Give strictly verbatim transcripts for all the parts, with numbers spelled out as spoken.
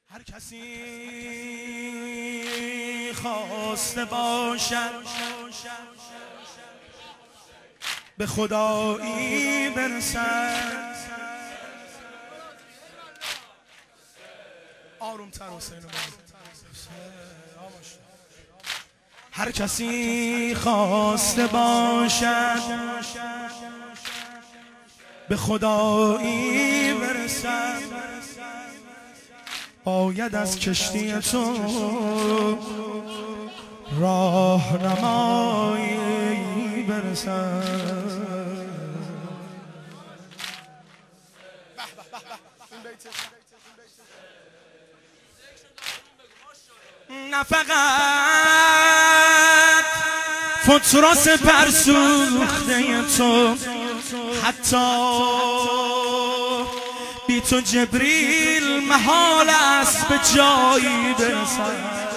هر کسی خواسته باشد به خدایی برسد. آروم تر حسین. هر کسی خواسته باشد به خدایی برسد، باید از کشتی تو راهنمایی برسد. نه فقط فتراس پرسوخته تو، حتی بی تو جبریل محال است به جایی برسد.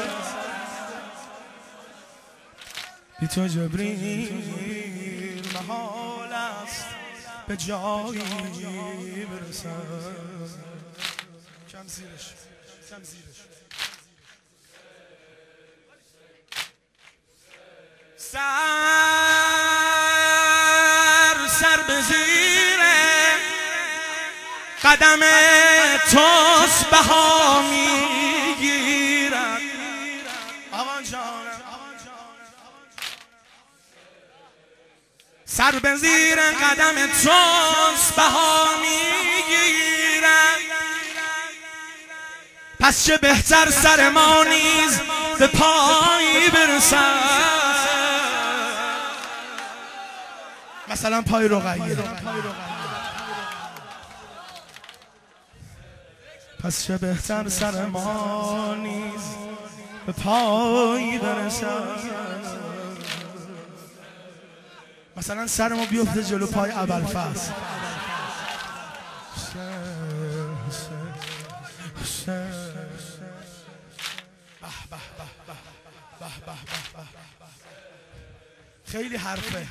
بی تو جبریل محال است به جایی برسد. کم زیرش، کم زیرش. سر سر به زیر قدم توست بها میگیرد. آقا جانم سر به زیر قدم توست بها میگیرد، پس چه بهتر سر ما نیز به پایی برسد. مثلا پای رقیه، پس چه بهتر سر ما نیز به پایی برسد. مثلا سر ما بیفته جلو پای ابوالفضل. خیلی حرفه.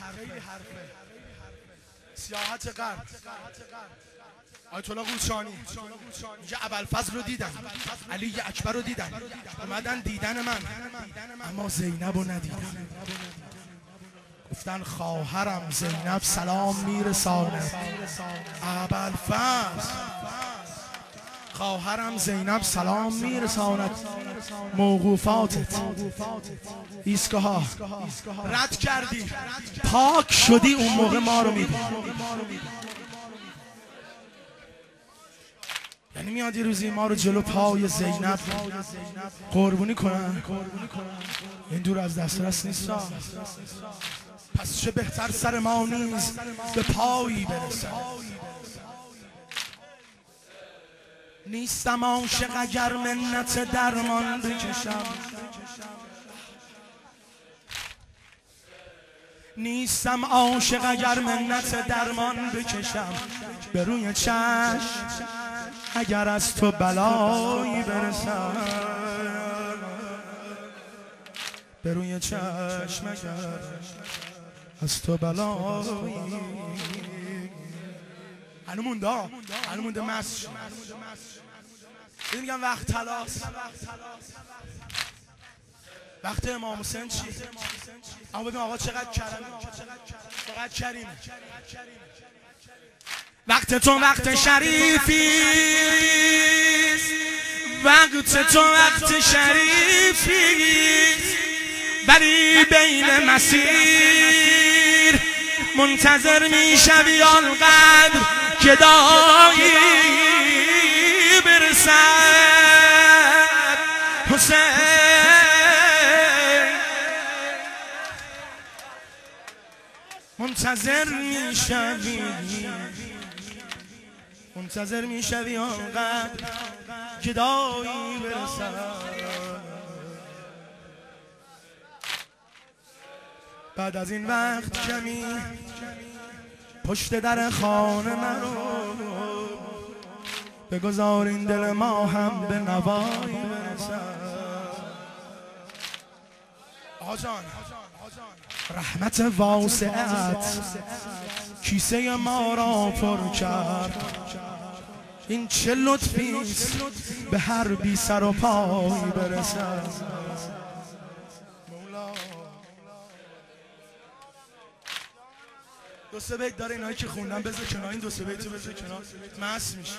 سیاحت غرب، آیت الله قوچانی میگه ابوالفضل رو دیدن، علی اکبر رو دیدن، اومدن دیدن من، اما زینب رو ندیدن. گفتن خواهرم زینب سلام میرساند. ابوالفضل خواهرم زینب سلام میرساند. موقوفاتت، ایستگاه رد کردی، پاک شدی، اون موقع ما رو میدی. یعنی میاد یه روزی ما رو جلو پای زینب قربونی کنن. این دور از دسترس نیست. پس چه بهتر سر ما نیز به پایی برسد. نیستم عاشق اگر منت درمان بکشم، نیستم عاشق اگر منت درمان بکشم. به روی چشم اگر از تو بلایی برسم، به روی چشم اگر از تو بلایی. هنو مونده ها، هنو مونده مست. میگم وقت تلاست، وقت امام حسین چی؟ اما ببین آقا چقدر کرمه، چقدر کریمه. وقت تو وقت شریفیست، وقت تو وقت شریفیست، ولی بین مسیر منتظر میشوی آنقدر که دایی برسد. حسین منتظر میشوی، منتظر میشوی آنقدر که دایی برسد. بعد از این وقت کمی پشت در خانه من رو بگذارین، دل ما هم به نوایی برسد. آقا جان رحمت واسعت کیسه ما را پر کرد، این چه لطفیست به هر بی سر و پای برسد. مولا دو سه بیت داره اینایی که خوندم بذار کنار، این دو سه بیتو بذار کنار، مست میشی.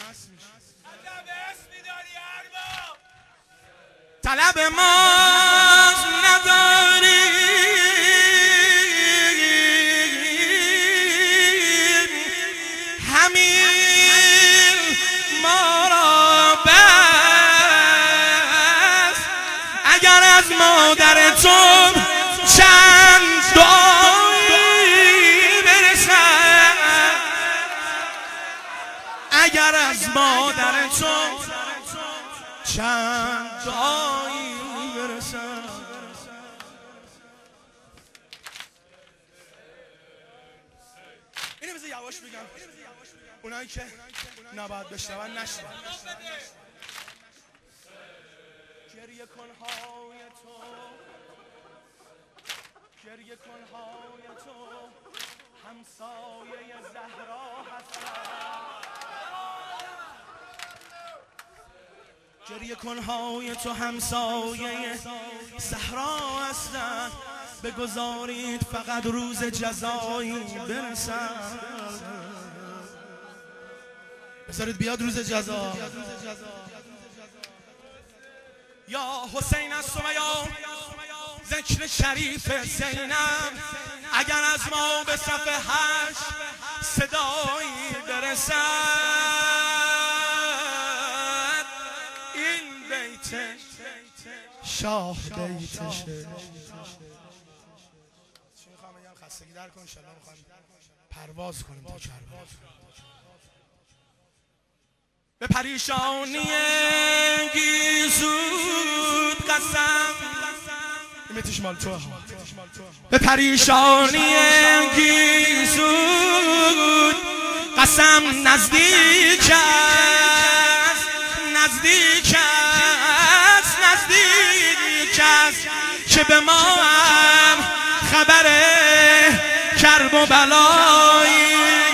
طلب ما نداری همین ما را بس، اگر از مادر تو چند دعایی برسد، اگر از مادر تو چند دعایی برسد. اینو بذار یواش بگم اونایی که نباید بشنون نشنون. گریه کن های تو، گریه کن های تو همسایه زهرا هستن، گریه کن های تو همسایه زهرا هستن، بگذارید فقط روز جزایی برسد. بذارید بیاد روز جزا. یا حسین از سمیا ذکر شریف زینب، اگر از ما به صف هشت صدایی برسد، این بیت شاه بیتشه. چی میخوام بگم؟ خستگی در کن، انشالله میخوام پرواز کنیم تا کربلا. به پریشانی گیزود قسم، میتیش مال تو، به پریشانی گیزود قسم نزدیک است، نزدیک است، نزدیک است که به ما هم خبر کرب و بلایی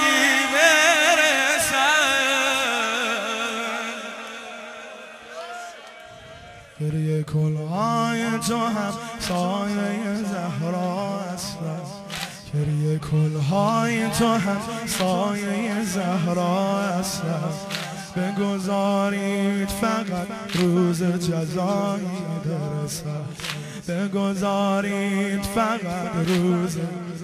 گریه کلهای تو هم سایه زهرا هستن، گریه کلهای تو هم سایه زهرا هستن، بگذارید فقط روز جزایی برسد، بگذارید فقط روز.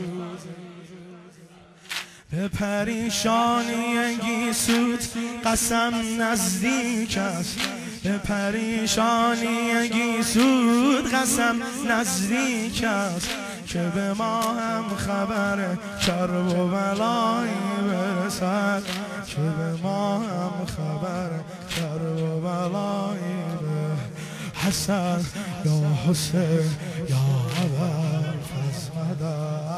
به پریشانی گیسوت قسم نزدیک است، به پریشانی گیسوت قسم نزدیک است که به ما هم خبر کرب و بلایی برسد، که به ما هم خبر کرب و بلایی برسد. حسن یا حسین یا ابوالفضل